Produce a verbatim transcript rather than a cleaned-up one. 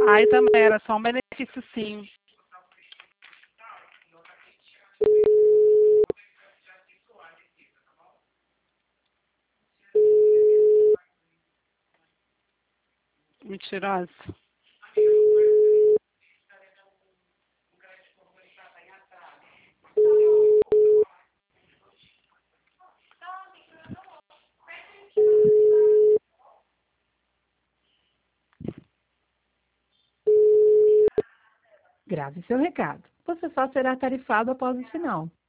Ai, também era só um benefício, sim. Mentirosa. Grave seu recado. Você só será tarifado após o sinal.